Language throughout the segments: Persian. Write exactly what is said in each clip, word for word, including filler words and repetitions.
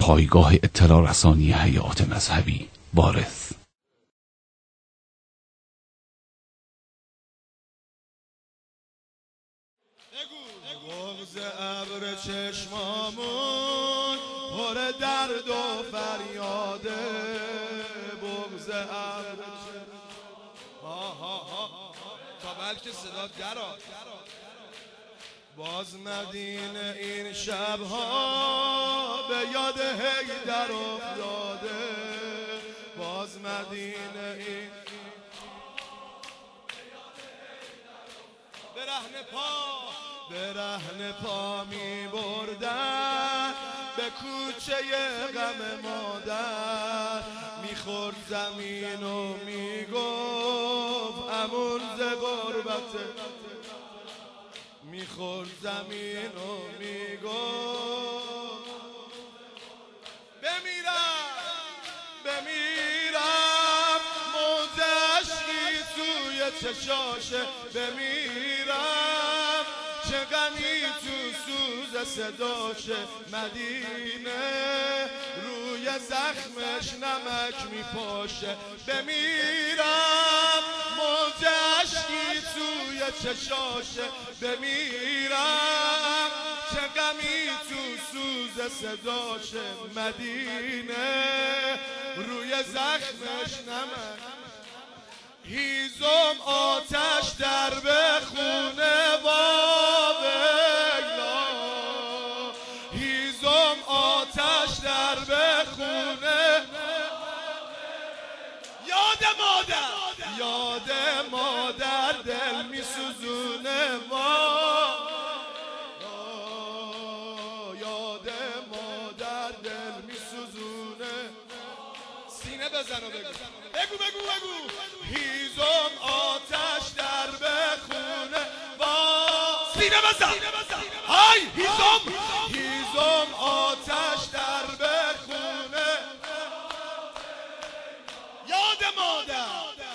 پایگاه اطلاع رسانی هیئات مذهبی وارث. بغض ابر چشمامون پر درد و فریاده، بغض ابر ها ها ها تا بلکه صدا درا باز مدینه این شبها به یاد حیدر افتاده، باز مدینه این برهنه پا برهنه پا می بردن به کوچه غم مادر، میخورد زمین و میگفت امون ز غربت، میخورد زمین و میگفت بمیرم بمیرم موزش ری سوی چشاشه، بمیرم چه غمی تو سوز صداشه، مدینه روی زخمش نمک میپاشه، بمیرم موزش ری سوی چشاشه، بمیرم چه غمی تو سوز صداشه، مدینه روی زخمش نمک. هیزم آتش در به خونه واویلا، هیزم آتش در به خونه، یاد مادر یاد مادر دل می سوزونه، یاد مادر دل می سوزونه. سینه بزن و بگو بگو بگو بگو هیزم آتش در به خونه با سینه بزن های هیزم هیزم آتش در به خونه، یاد مادر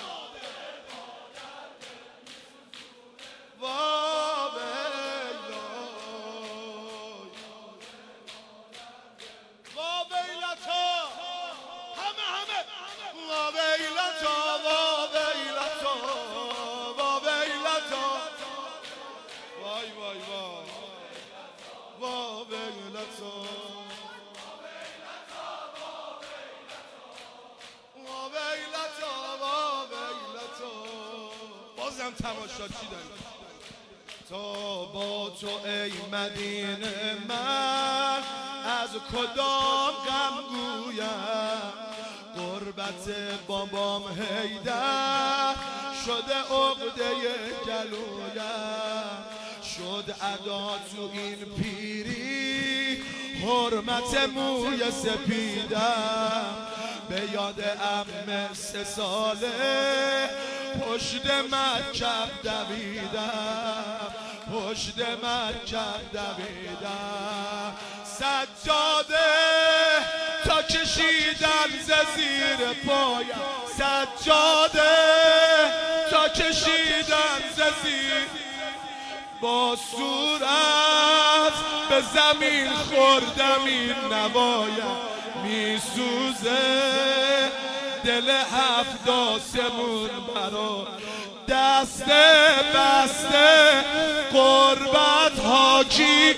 بازم تماشا چی داری؟ تا با تو ای مدینه من از کدام غم گویم، غربت بابام حیدر شده عقده گلویم، شد ادا تو این پیری حرمت موی سپیدم، به یاد عمه سه ساله پشت مکب دویدم، پشت مکب دویدم، سجاده تا کشیدن ز زیر پایم، سجاده تا کشیدن ز زیر، با صورت به زمین خوردم این نوایم، میسوزه دل هفت آسمون برا، دست بسته قربت حاجی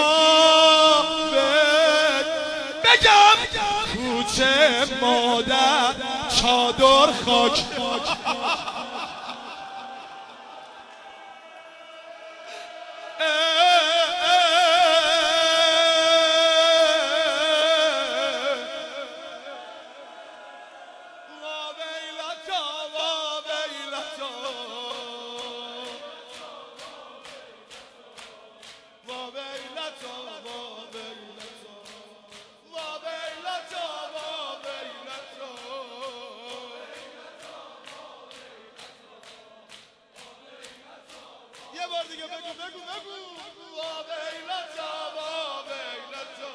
وابد، بگم کوچه مادر چادر خاک دیگه بگو بگو بگو وابیلتا وابیلتا،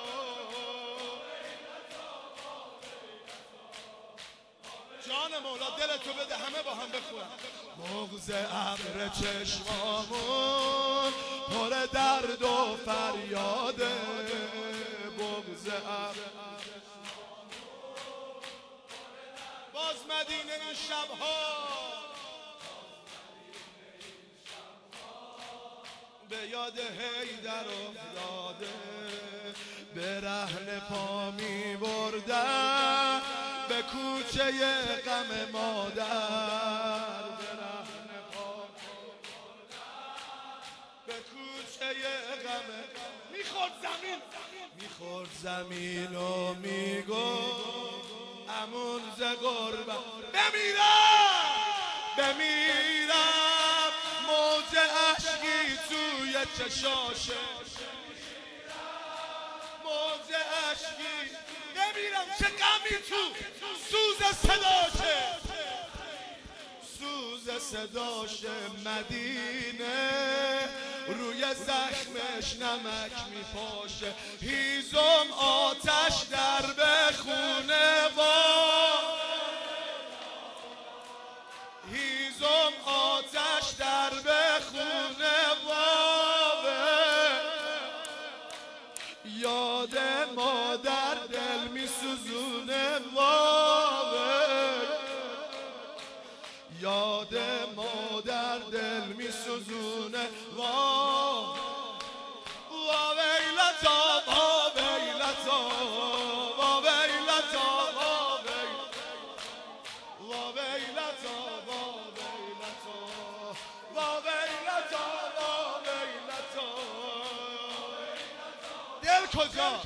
جان مولا دلتو بده همه با هم بخونن. بغض ابر چشمامون پر درد و فریاده، بغض ابر باز مدینه این شبها به یاد حیدر افتاده، برهنه پا می بردن به کوچه غم مادر، برهنه پا می بردن به کوچه غم، میخورد زمین میخورد زمین و میگفت امون ز غربت بمیرم بمیرم، موج اشکی توی چشاشه، موج اشکی بمیرم، چه غمی تو سوز صداشه، سوز صداشه، مدینه روی زخمش نمک میپاشه، هیزم آتش در بخونه و هیزم آتش در بخونه واوه، یاد مادر دل میسوزونه واوه، یاد مادر دل میسوزونه واوه، واویلتا واویلتا واویلتا واویلتا واویلتا واویلتا واویلتا، دل کجا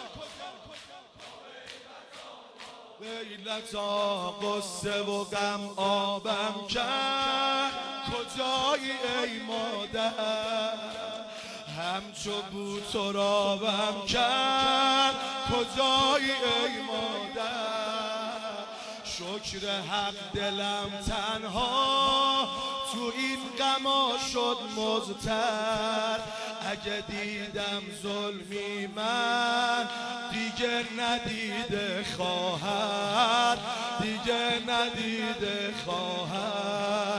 ویلتا، قصه و غم آبم کرد، کجایی ای مادر، همچو بود ترابم کرد، کجایی ای مادر، شکر حق دلم تنها تو این غما شد مضطر، اگه دیدم ظلمی من دیگه ندیده خواهر، دیگه ندیده خواهر،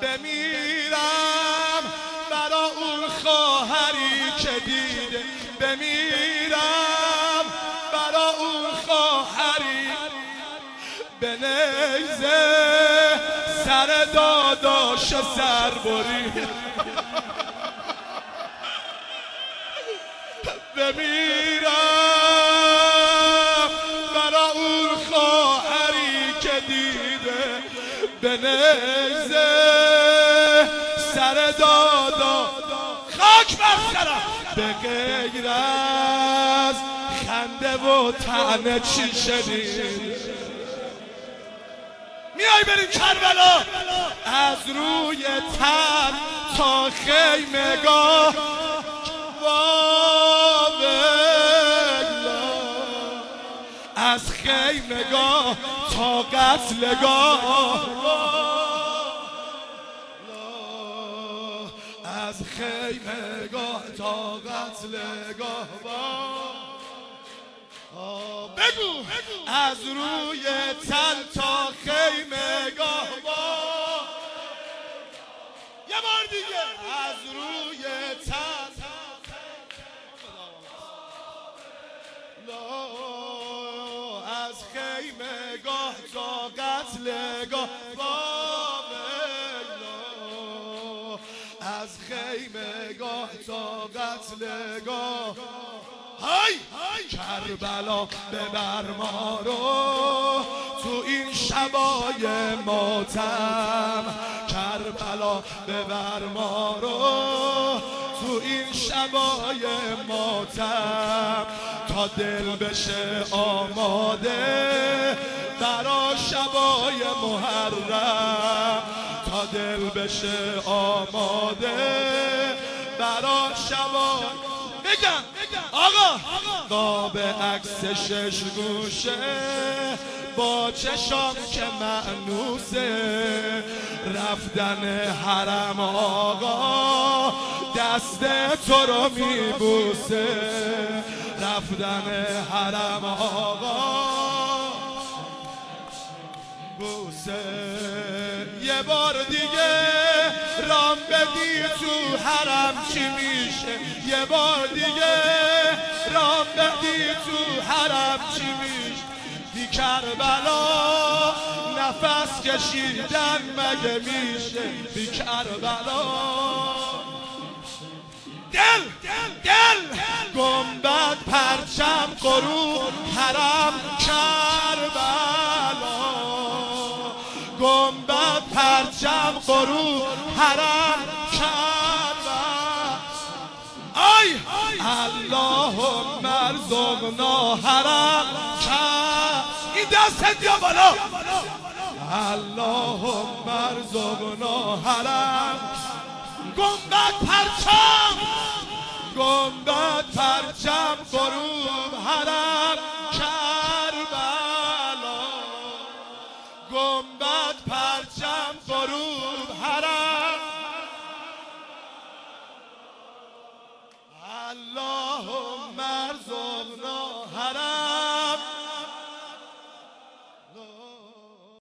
بمیرم برا اون خواهری که دیده، بمیرم برا اون خواهری، به نیزه سر داداش سر برید، بمیرم برا اون خواهری که دیده، به نیزه سر دادا خاک بر سرم، به غیر از خنده و طعنه چی شنید، میای بریم کربلا، از روی تن تا خیمگاه از خیمگاه تا قتلگاه، از خیمگاه تا قتلگاه، بگو از روی تن تا خیمگاه، یه بار دیگه از روی تن از خیمگاه تا قتلگاه، از خیمگاه تا قتلگاه، های کربلا ببر ما رو تو این شبای ماتم، کربلا ببر ما رو تو این شبای ماتم، تا دل بشه آماده برا شبای محرم، تا دل بشه آماده برا شبای، بگم آقا قاب عکس شش گوشه با چشام که مأنوسه، رفتن حرم آقا دست تو رو میبوسه، رفتن حرم آقا بوسه، یه بار دیگه رام بدی تو حرم چی میشه، یه بار دیگه مهران مهدی تو حرم چی میش بی کربلا نفس کشیدن مگه میشه بی کربلا دل دل گنبد پرچم غروب حرم کربلا گنبد پرچم غروب حرم کربلا آی اللهم ارزقنا حرم کربلا این دست بیا بالا اللهم ارزقنا حرم گنبد پرچم گنبد پرچم غروب حرم